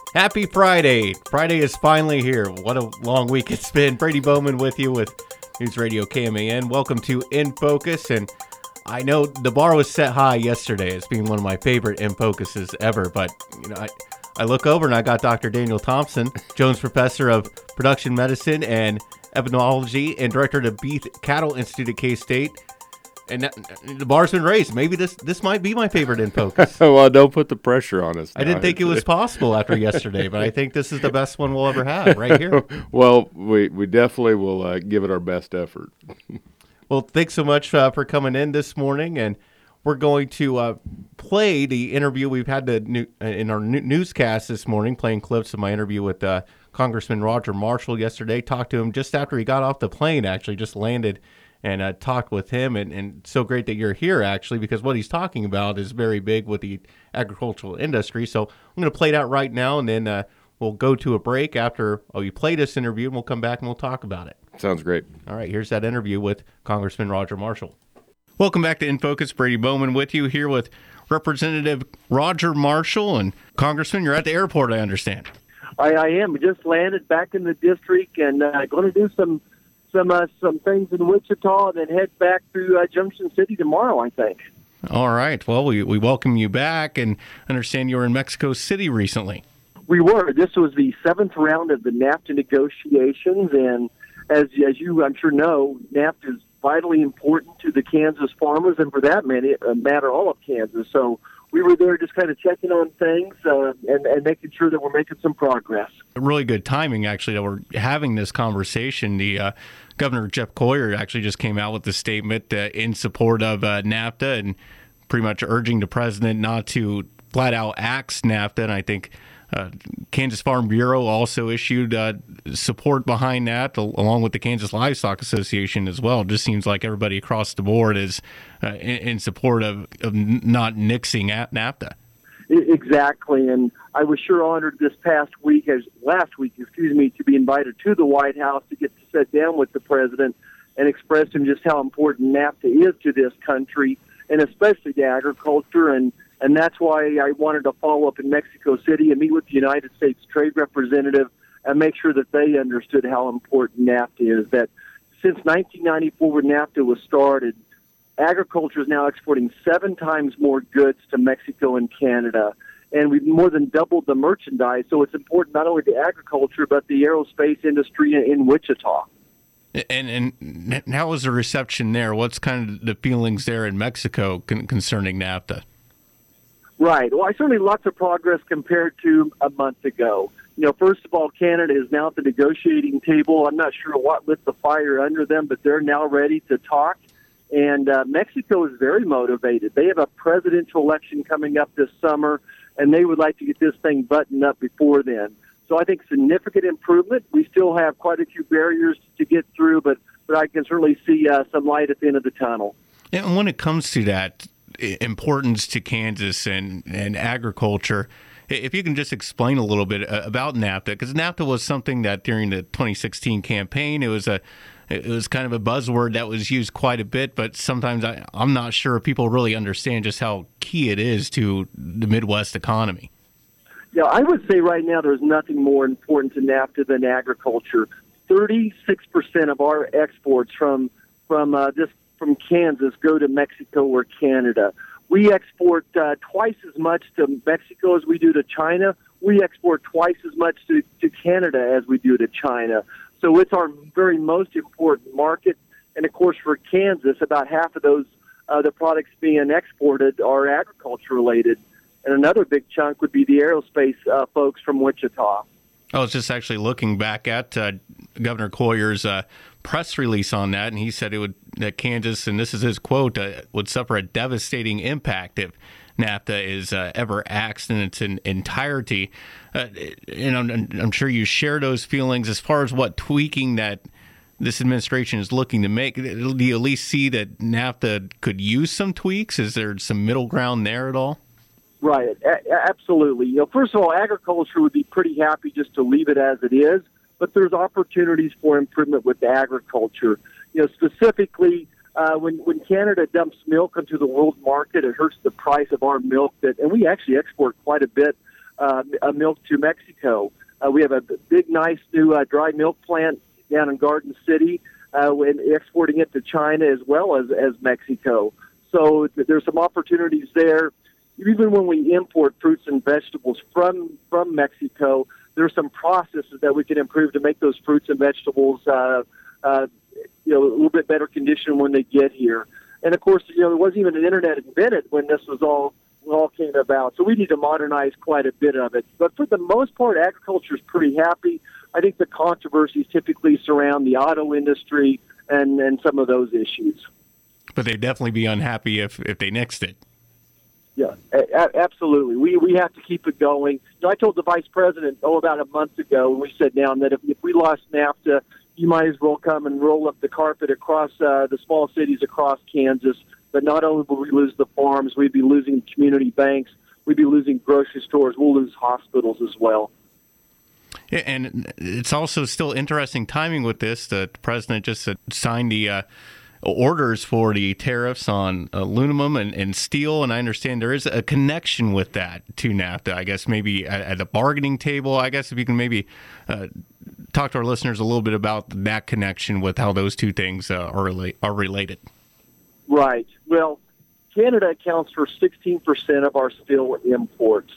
Happy Friday. Friday is finally here. What a long week it's been. Brady Bowman with you with News Radio KMAN. Welcome to In Focus. And I know the bar was set high yesterday as being one of my favorite In Focuses ever. But, I look over and I got Dr. Daniel Thompson, Jones Professor of Production Medicine and Epidemiology and Director of the Beef Cattle Institute at K-State. And the bar's been raised. Maybe this might be my favorite In Focus. Well, don't put the pressure on us now. I didn't think it was possible after yesterday, but I think this is the best one we'll ever have right here. Well, we definitely will give it our best effort. Well, thanks so much for coming in this morning, and we're going to play the interview we've had in our newscast this morning, playing clips of my interview with Congressman Roger Marshall yesterday. Talked to him just after he got off the plane, actually, just landed, and talked with him, and so great that you're here, actually, because what he's talking about is very big with the agricultural industry. So I'm going to play that right now, and then we'll go to a break after you play this interview, and we'll come back and we'll talk about it. Sounds great. All right, here's that interview with Congressman Roger Marshall. Welcome back to In Focus. Brady Bowman with you here with Representative Roger Marshall. And Congressman, you're at the airport, I understand. I am. We just landed back in the district and going to do some things in Wichita and then head back to Junction City tomorrow, I think. All right. Well, we welcome you back and understand you were in Mexico City recently. We were. This was the 7th round of the NAFTA negotiations, and as you, I'm sure, know, NAFTA is vitally important to the Kansas farmers and, for that matter, all of Kansas. So we were there just kind of checking on things and making sure that we're making some progress. Really good timing, actually, that we're having this conversation. The Governor Jeff Colyer actually just came out with a statement in support of NAFTA and pretty much urging the president not to flat out axe NAFTA. And I think Kansas Farm Bureau also issued support behind that, along with the Kansas Livestock Association as well. It just seems like everybody across the board is in support of not nixing at NAFTA. Exactly, and I was sure honored last week, to be invited to the White House to get to sit down with the president and express to him just how important NAFTA is to this country, and especially to agriculture, and that's why I wanted to follow up in Mexico City and meet with the United States Trade Representative and make sure that they understood how important NAFTA is. That since 1994, when NAFTA was started, agriculture is now exporting 7 times more goods to Mexico and Canada, and we've more than doubled the merchandise. So it's important not only to agriculture, but the aerospace industry in Wichita. And how was the reception there? What's kind of the feelings there in Mexico concerning NAFTA? Right. Well, certainly lots of progress compared to a month ago. First of all, Canada is now at the negotiating table. I'm not sure what lit the fire under them, but they're now ready to talk. And Mexico is very motivated. They have a presidential election coming up this summer, and they would like to get this thing buttoned up before then. So I think significant improvement. We still have quite a few barriers to get through, but I can certainly see some light at the end of the tunnel. And when it comes to that importance to Kansas and agriculture, if you can just explain a little bit about NAFTA, because NAFTA was something that during the 2016 campaign, it was kind of a buzzword that was used quite a bit, but sometimes I'm not sure people really understand just how key it is to the Midwest economy. Yeah, I would say right now there's nothing more important to NAFTA than agriculture. 36% of our exports from Kansas go to Mexico or Canada. We export twice as much to Mexico as we do to China. We export twice as much to Canada as we do to China. So it's our very most important market. And, of course, for Kansas, about half of those the products being exported are agriculture-related. And another big chunk would be the aerospace folks from Wichita. I was just actually looking back at Governor Coyer's press release on that, and he said that Kansas, and this is his quote, would suffer a devastating impact if NAFTA is ever axed in its entirety. And I'm sure you share those feelings as far as what tweaking that this administration is looking to make. Do you at least see that NAFTA could use some tweaks? Is there some middle ground there at all? Right, absolutely. First of all, agriculture would be pretty happy just to leave it as it is, but there's opportunities for improvement with agriculture. Specifically, when Canada dumps milk into the world market, it hurts the price of our milk. And we actually export quite a bit milk to Mexico. We have a big, nice new dry milk plant down in Garden City, and exporting it to China as well as Mexico. So there's some opportunities there. Even when we import fruits and vegetables from Mexico, there's some processes that we can improve to make those fruits and vegetables, a little bit better condition when they get here. And of course, there wasn't even an internet invented when this was all came about. So we need to modernize quite a bit of it. But for the most part, agriculture is pretty happy. I think the controversies typically surround the auto industry and some of those issues. But they'd definitely be unhappy if they nixed it. Yeah, absolutely. We have to keep it going. I told the vice president, about a month ago, when we sat down, that if we lost NAFTA, you might as well come and roll up the carpet across the small cities across Kansas. But not only will we lose the farms, we'd be losing community banks, we'd be losing grocery stores, we'll lose hospitals as well. Yeah, and it's also still interesting timing with this. The president just signed the orders for the tariffs on aluminum and steel, and I understand there is a connection with that to NAFTA. I guess maybe at the bargaining table, I guess if you can maybe talk to our listeners a little bit about that connection with how those two things are related. Right. Well, Canada accounts for 16% of our steel imports.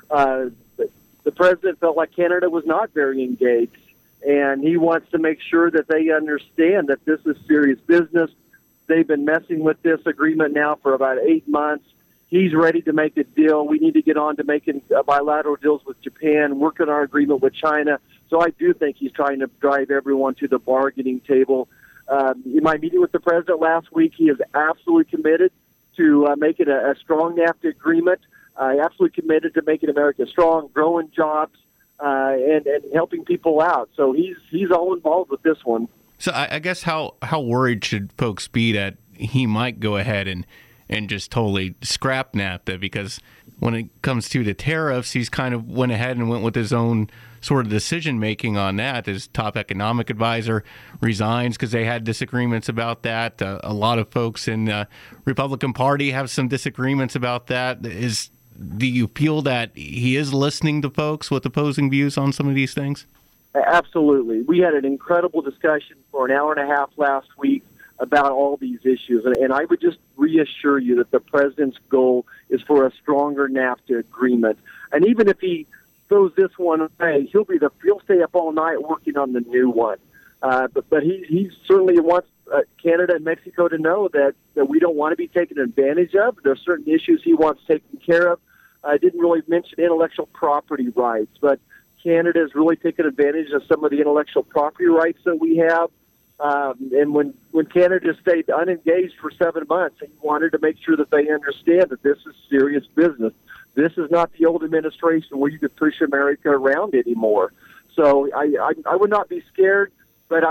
The president felt like Canada was not very engaged, and he wants to make sure that they understand that this is serious business. They've been messing with this agreement now for about 8 months. He's ready to make a deal. We need to get on to making bilateral deals with Japan, work on our agreement with China. So I do think he's trying to drive everyone to the bargaining table. In my meeting with the president last week, he is absolutely committed to making a strong NAFTA agreement, absolutely committed to making America strong, growing jobs, and helping people out. So he's all involved with this one. So I guess how worried should folks be that he might go ahead and just totally scrap NAFTA? Because when it comes to the tariffs, he's kind of went ahead and went with his own sort of decision-making on that. His top economic advisor resigns because they had disagreements about that. A lot of folks in the Republican Party have some disagreements about that. Do you feel that he is listening to folks with opposing views on some of these things? Absolutely. We had an incredible discussion for an hour and a half last week about all these issues. And I would just reassure you that the president's goal is for a stronger NAFTA agreement. And even if he throws this one away, he'll stay up all night working on the new one. But he certainly wants Canada and Mexico to know that we don't want to be taken advantage of. There are certain issues he wants taken care of. I didn't really mention intellectual property rights, but Canada has really taken advantage of some of the intellectual property rights that we have. And when Canada stayed unengaged for 7 months, he wanted to make sure that they understand that this is serious business. This is not the old administration where you could push America around anymore. So I would not be scared, but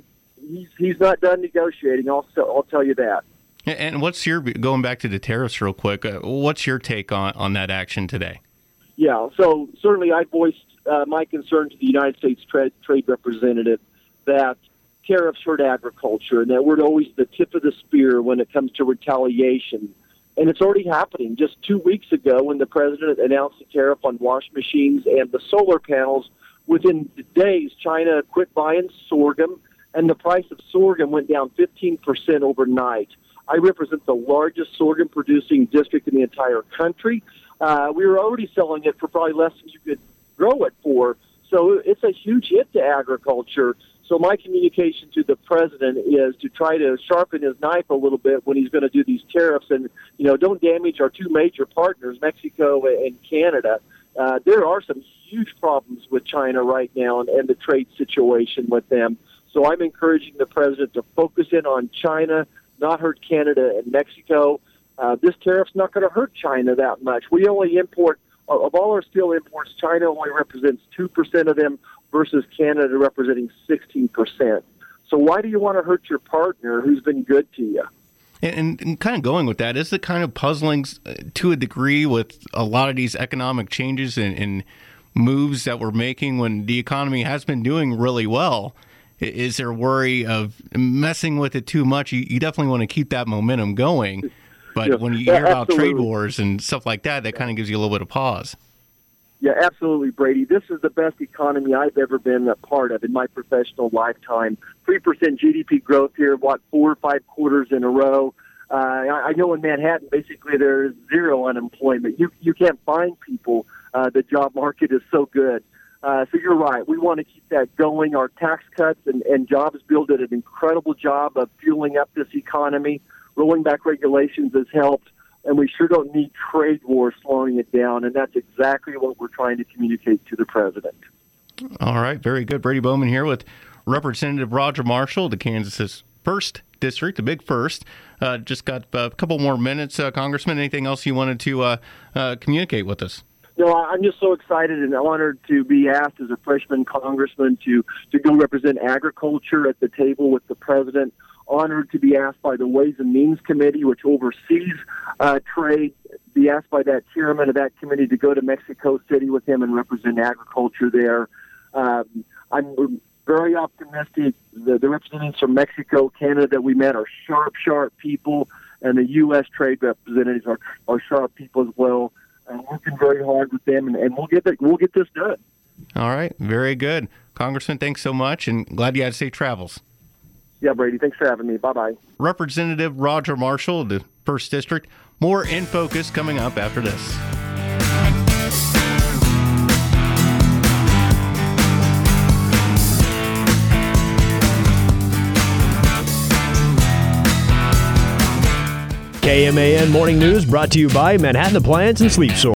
he's not done negotiating. I'll tell you that. And what's going back to the tariffs real quick, what's your take on that action today? Yeah, so certainly I voiced my concern to the United States trade representative that tariffs hurt agriculture and that we're always the tip of the spear when it comes to retaliation. And it's already happening. Just 2 weeks ago when the president announced a tariff on wash machines and the solar panels, within days China quit buying sorghum and the price of sorghum went down 15% overnight. I represent the largest sorghum producing district in the entire country. We were already selling it for probably less than you could grow it for. So it's a huge hit to agriculture. So my communication to the president is to try to sharpen his knife a little bit when he's going to do these tariffs and, don't damage our two major partners, Mexico and Canada. There are some huge problems with China right now and the trade situation with them. So I'm encouraging the president to focus in on China, not hurt Canada and Mexico. This tariff's not going to hurt China that much. We only import, of all our steel imports, China only represents 2% of them versus Canada representing 16%. So why do you want to hurt your partner who's been good to you? And kind of going with that, is it kind of puzzling to a degree with a lot of these economic changes and moves that we're making when the economy has been doing really well? Is there worry of messing with it too much? You definitely want to keep that momentum going. But when you hear about trade wars and stuff like that, that kind of gives you a little bit of pause. Yeah, absolutely, Brady. This is the best economy I've ever been a part of in my professional lifetime. 3% GDP growth here, 4 or 5 quarters in a row. I know in Manhattan, basically, there's zero unemployment. You can't find people. The job market is so good. So you're right. We want to keep that going. Our tax cuts and jobs bill did an incredible job of fueling up this economy. Rolling back regulations has helped. And we sure don't need trade wars slowing it down, and that's exactly what we're trying to communicate to the president. All right, very good. Brady Bowman here with Representative Roger Marshall, the Kansas 1st District, the big first. Just got a couple more minutes, Congressman. Anything else you wanted to communicate with us? No, I'm just so excited and honored to be asked as a freshman congressman to go represent agriculture at the table with the president. Honored to be asked by the Ways and Means Committee, which oversees trade, be asked by that chairman of that committee to go to Mexico City with him and represent agriculture there. I'm very optimistic. The representatives from Mexico, Canada that we met are sharp people, and the U.S. trade representatives are sharp people as well. Working very hard with them, and we'll get this done. All right, very good. Congressman, thanks so much, and glad you had safe travels. Yeah, Brady, thanks for having me. Bye-bye. Representative Roger Marshall, the 1st District. More In Focus coming up after this. KMAN Morning News brought to you by Manhattan Appliance and Sleep Source.